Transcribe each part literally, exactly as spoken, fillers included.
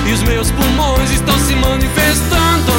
e os meus pulmões estão se manifestando.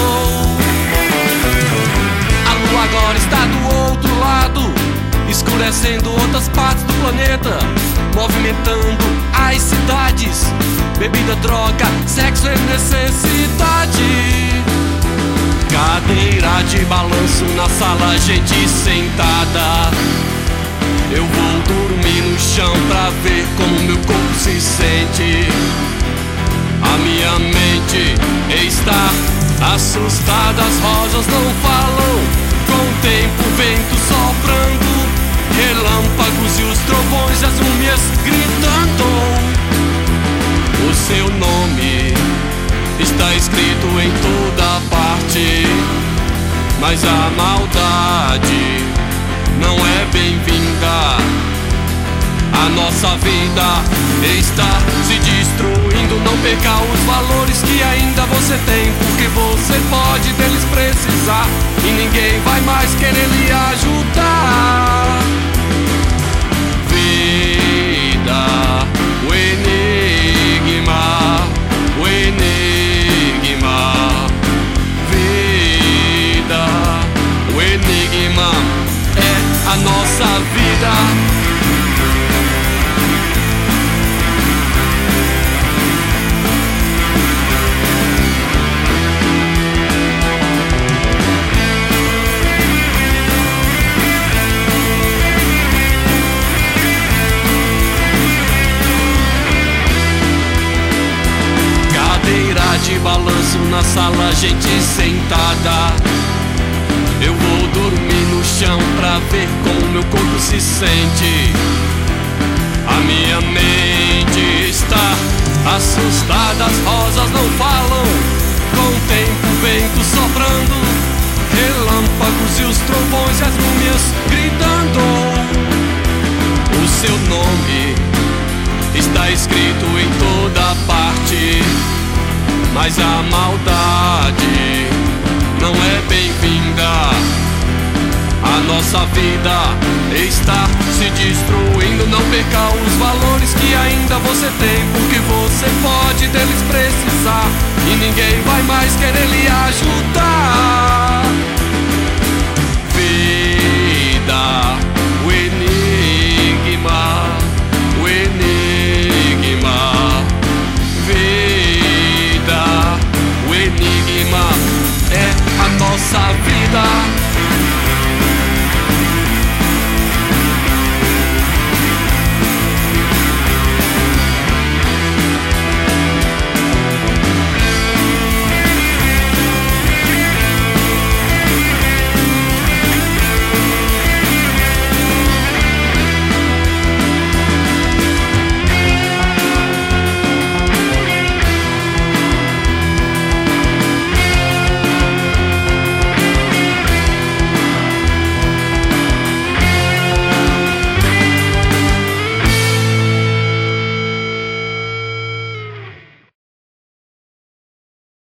A lua agora está do outro lado, escurecendo outras partes do planeta, movimentando as cidades. Bebida, droga, sexo é necessidade. Cadeira de balanço na sala, gente sentada. Eu vou dormir no chão pra ver como meu corpo se sente. A minha mente está assustada, as rosas não falam, com o tempo, vento soprando, relâmpagos e os trovões e as múmias gritando. O seu nome está escrito em toda parte, mas a maldade não é bem-vinda. A nossa vida está se destruindo. Não perca os valores que ainda você tem, porque você pode deles precisar e ninguém vai mais querer lhe ajudar. Vida, o enigma, o enigma. Vida, o enigma é a nossa vida. De balanço na sala, gente sentada. Eu vou dormir no chão pra ver como meu corpo se sente. A minha mente está assustada, as rosas não falam, com o tempo, vento soprando, relâmpagos e os trovões e as múmias gritando. O seu nome está escrito em toda parte, mas a maldade não é bem-vinda. A nossa vida está se destruindo. Não perca os valores que ainda você tem, porque você pode deles precisar e ninguém vai mais querer lhe ajudar. Vida, o enigma, o enigma. Vida, o enigma é a nossa vida.